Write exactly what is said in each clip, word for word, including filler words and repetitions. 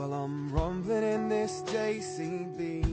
Well, I'm rumbling in this J C B.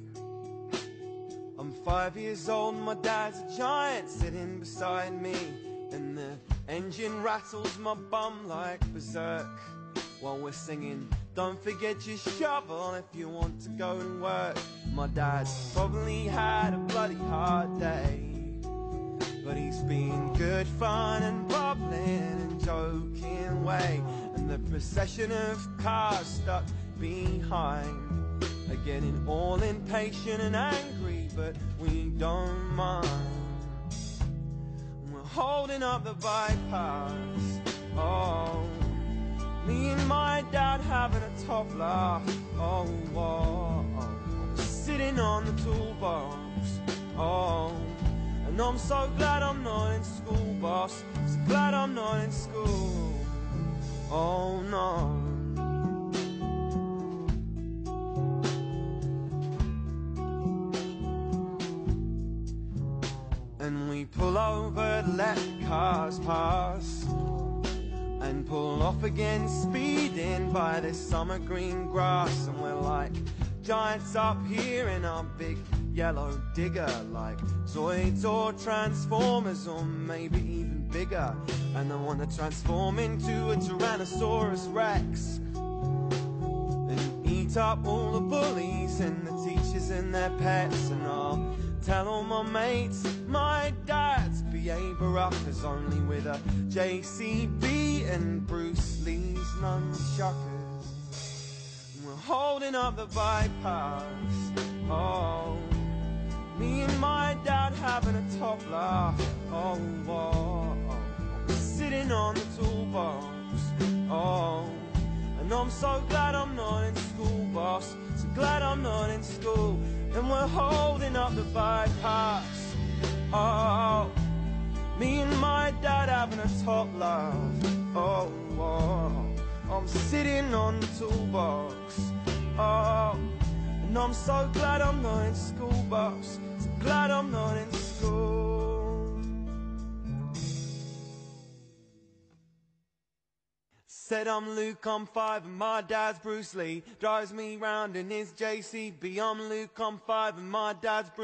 I'm five years old, my dad's a giant sitting beside me, and the engine rattles my bum like berserk while we're singing, don't forget your shovel if you want to go and work. My dad's probably had a bloody hard day, but he's been good fun and bubbling and joking way. And the procession of cars stuck behind are getting all impatient and angry, but we don't mind. We're holding up the bypass, oh, me and my dad having a top laugh, oh, oh, oh. Sitting on the toolbox, oh, and I'm so glad I'm not in school, boss, so glad I'm not in school, oh no. And we pull over to let cars pass, and pull off again, speeding by this summer green grass. And we're like giants up here in our big yellow digger, like Zoids or Transformers, or maybe even bigger. And I want to transform into a Tyrannosaurus Rex and eat up all the bullies and the teachers and their pets. And I'll tell all my mates my dad's B A Baracus, only with a J C B and Bruce Lee's nunchuckers. And we're holding up the bypass, oh, me and my dad having a top laugh, oh, oh, oh. Sitting on the toolbox, oh, and I'm so glad I'm not in school, boss, so glad I'm not in school. And we're holding up the bypass, oh, me and my dad having a top laugh, oh, oh, I'm sitting on the toolbox, oh, and I'm so glad I'm not in school, boss, so glad I'm not in school. Said I'm Luke, I'm five, and my dad's Bruce Lee. Drives me round in his J C B. I'm Luke, I'm five, and my dad's Bruce Lee.